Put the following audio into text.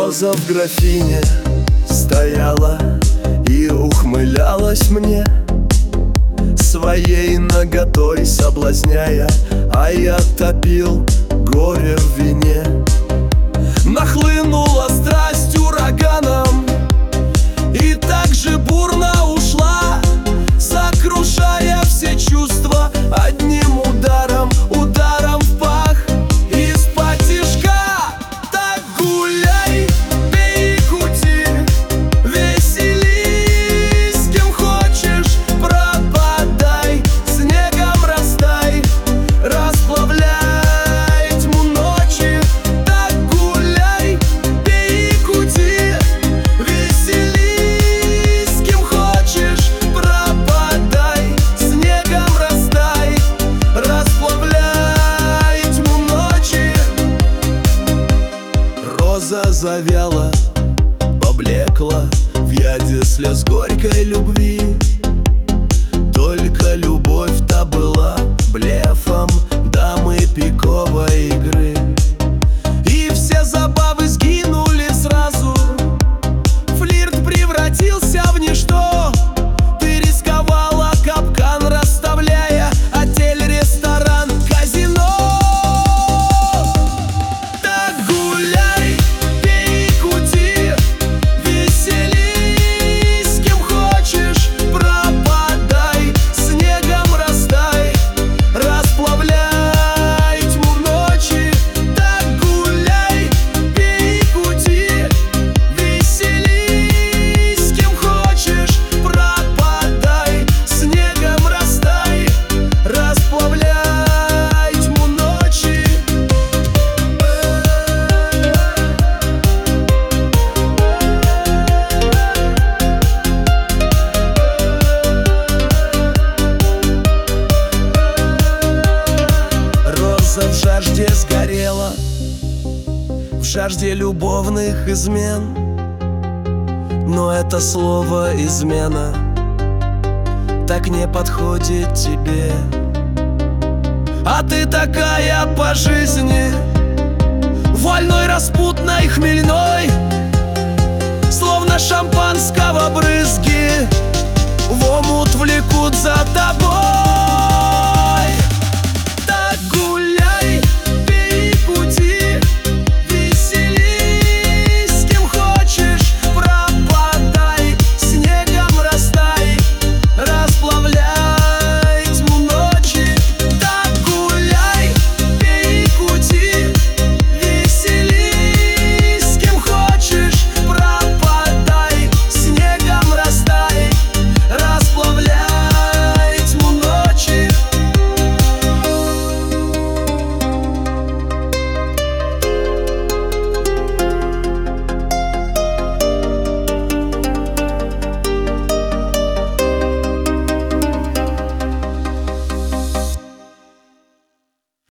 Роза в графине стояла и ухмылялась мне, своей наготой соблазняя, а я топил горе в вине. Нахлынула страсть ураганом и так же бурно ушла, сокрушая все чувства одним ударом, ударом в пах. Из-потишка так гуляй, пей, кути, веселись, с кем хочешь пропадай, снегом растай, расплавляй тьму ночи. Так гуляй, пей, кути, веселись, с кем хочешь пропадай, снегом растай, расплавляй тьму ночи. Роза завяла, поблекла в яде слез горькой любви. Только любовь-то была блефом дамы пиковой игры, и все забавы сгинули сразу. Флирт превратился в ничто. Ты рисковала, капкан расставляя, отель, ресторан, казино. Так гуляй, пей, кути, веселись, с кем хочешь пропадай, снегом растай, расплавляй тьму ночи. Так гуляй, пей, кути, веселись, с кем хочешь пропадай, снегом растай, расплавляй тьму ночи. Роза в жажде сгорела, в жажде любовных измен. Но это слово «измена» так не подходит тебе. А ты такая по жизни, вольной, распутной, хмельной,